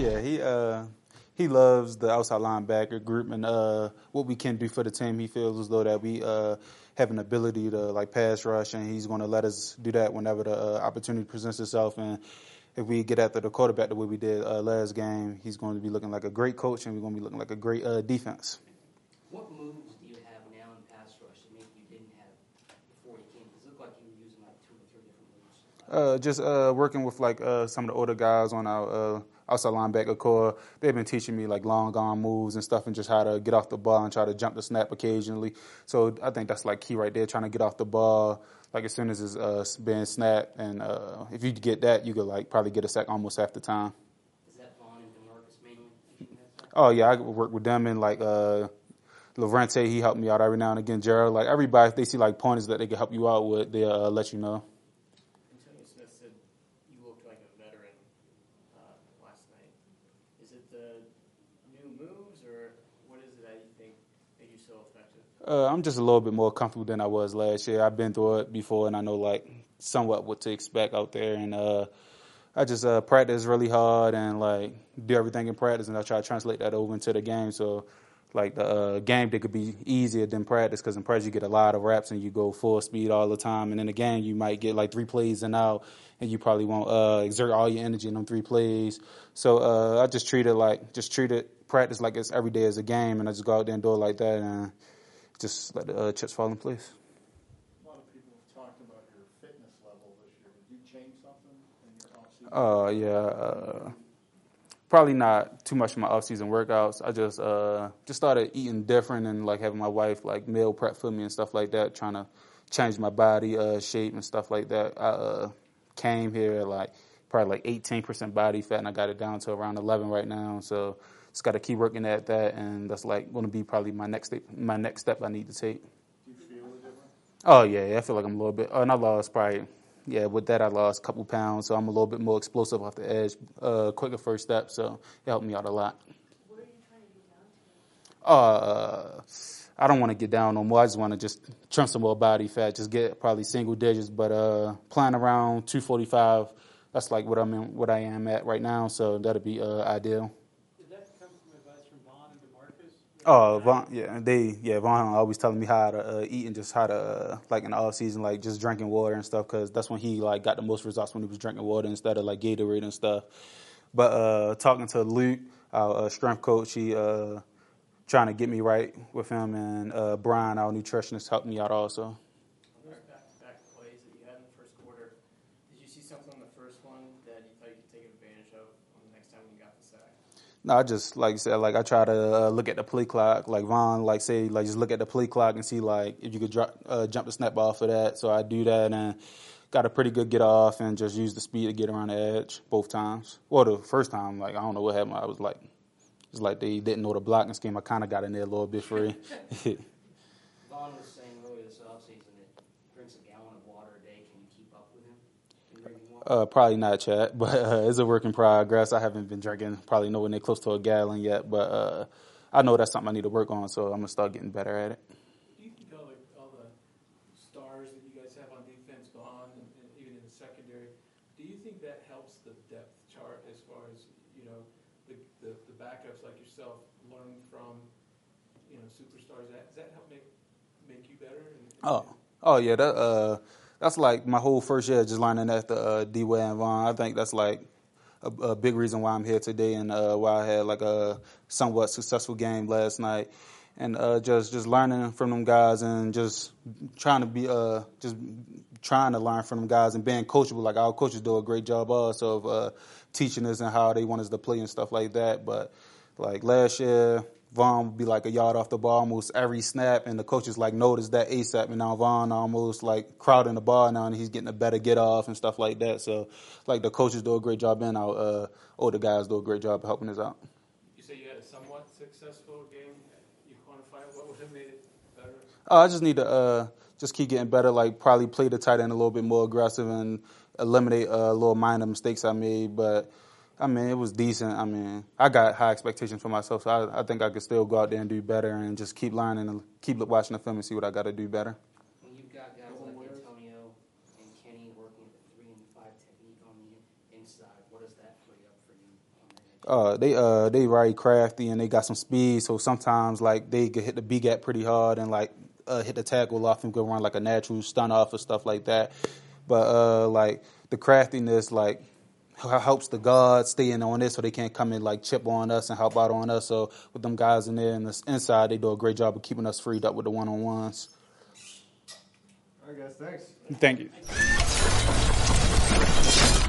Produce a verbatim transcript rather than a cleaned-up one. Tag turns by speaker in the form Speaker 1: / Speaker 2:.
Speaker 1: yeah, he uh he loves the outside linebacker group and uh what we can do for the team. He feels as though that we uh have an ability to like pass rush, and he's going to let us do that whenever the uh, opportunity presents itself. And if we get after the quarterback the way we did uh, last game, he's going to be looking like a great coach, and we're going to be looking like a great uh, defense.
Speaker 2: What moves do you have now in pass rush that maybe you didn't have before you came? Because it looked like you were using like two or three different moves.
Speaker 1: Uh, just uh, working with like uh, some of the older guys on our uh, outside linebacker core. They've been teaching me like long arm moves and stuff, and just how to get off the ball and try to jump the snap occasionally. So I think that's like key right there, trying to get off the ball like as soon as it's uh, being snapped. And uh, if you get that, you could like probably get a sack almost half the time.
Speaker 2: Is that Vaughn and DeMarcus mainly?
Speaker 1: Oh yeah, I work with them and like uh, Lavrente. He helped me out every now and again. Gerald, like everybody, if they see like pointers that they can help you out with, they'll uh, let you know.
Speaker 3: Antonio Smith said you looked like a veteran uh, last night. Is it the new moves, or what is it that you think made you so effective?
Speaker 1: Uh, I'm just a little bit more comfortable than I was last year. I've been through it before, and I know like somewhat what to expect out there. And uh, I just uh, practice really hard and like do everything in practice, and I try to translate that over into the game. So like the uh, game, they could be easier than practice, because in practice you get a lot of reps and you go full speed all the time. And in the game, you might get like three plays and out, and you probably won't uh, exert all your energy in them three plays. So uh, I just treat it like just treat it practice like it's every day as a game, and I just go out there and do it like that, and just let the uh, chips fall in place.
Speaker 4: A lot of people have talked about your fitness level this year. Did you change something in your offseason?
Speaker 1: Uh, yeah. Uh, probably not too much of my off-season workouts. I just uh, just started eating different and like having my wife like meal prep for me and stuff like that, trying to change my body uh, shape and stuff like that. I uh, came here like probably like eighteen percent body fat, and I got it down to around eleven right now. So just got to keep working at that, and that's like going to be probably my next step, my next step I need to take.
Speaker 4: Do you feel the difference?
Speaker 1: Oh yeah, yeah, I feel like I'm a little bit. Oh, and I lost probably. Yeah, with that I lost a couple pounds, so I'm a little bit more explosive off the edge, uh, quicker first step, so it helped me out a lot.
Speaker 5: What are you trying to get down
Speaker 1: Uh,
Speaker 5: to?
Speaker 1: I don't want to get down no more. I just want to just trim some more body fat, just get probably single digits, but uh, playing around two forty-five, that's like what I'm in, what I am at right now, so that'll be uh, ideal.
Speaker 6: Did that come from advice from Vaughn and DeMarcus?
Speaker 1: Oh, Vaughn, yeah, they, yeah, Vaughn always telling me how to uh, eat and just how to, uh, like in the off season, like just drinking water and stuff, because that's when he like got the most results, when he was drinking water instead of like Gatorade and stuff. But uh, talking to Luke, our uh, strength coach, he uh, trying to get me right with him, and uh, Brian, our nutritionist, helped me out also.
Speaker 3: On those back-to-back plays that you had in the first quarter, did you see something in the first one that you thought you could take advantage of on the next time when you got the sack?
Speaker 1: No, I just, like you said, like I try to uh, look at the play clock, like Vaughn, like say, like just look at the play clock and see like if you could drop, uh, jump the snap off of that. So I do that and got a pretty good get off and just use the speed to get around the edge both times. Well, the first time, like I don't know what happened. I was like, it's like they didn't know the blocking scheme. I kind of got in there a little bit free.
Speaker 2: Vaughn was saying earlier this offseason that he drinks a gallon of water a day. Can you keep up with him in drinking water?
Speaker 1: Uh, probably not, Chad, but uh, it's a work in progress. I haven't been drinking probably nowhere near close to a gallon yet, but uh, I know that's something I need to work on, so I'm going to start getting better at it.
Speaker 6: Do you think all the, all the stars that you guys have on defense, Vaughn, and, and even in the secondary, do you think that helps the depth chart as far as, you know, the, the, the backups like yourself learn from, you know, superstars? Does that help make make you better? And,
Speaker 1: Oh, oh yeah, that uh, that's like my whole first year just learning after uh, D-Way and Vaughn. I think that's like a, a big reason why I'm here today, and uh, why I had like a somewhat successful game last night, and uh, just just learning from them guys and just trying to be uh just trying to learn from them guys and being coachable. Like our coaches do a great job also of uh, teaching us and how they want us to play and stuff like that. But like last year, Vaughn would be like a yard off the ball almost every snap, and the coaches like noticed that ASAP. And now Vaughn almost like crowding the ball now, and he's getting a better get off and stuff like that. So like the coaches do a great job, and our uh, older guys do a great job of helping us out.
Speaker 6: you say you had a somewhat successful game. You quantify it. What would have made it better?
Speaker 1: Uh, I just need to uh, just keep getting better, like probably play the tight end a little bit more aggressive and eliminate uh, little minor mistakes I made. But, I mean, it was decent. I mean, I got high expectations for myself, so I, I think I could still go out there and do better and just keep learning and keep watching the film and see what I got to do better.
Speaker 2: When you've got guys like Antonio and Kenny working at the three and five technique on the inside, what does that free up for you on the edge?
Speaker 1: Uh, they uh they very crafty and they got some speed. So sometimes like they could hit the B gap pretty hard and like uh, hit the tackle off and go run like a natural stun off or stuff like that. But uh like the craftiness like h- helps the guards stay in on it so they can't come in like chip on us and help out on us. So with them guys in there and the inside, they do a great job of keeping us freed up with the one on ones.
Speaker 7: All right, guys, thanks.
Speaker 1: Thank you.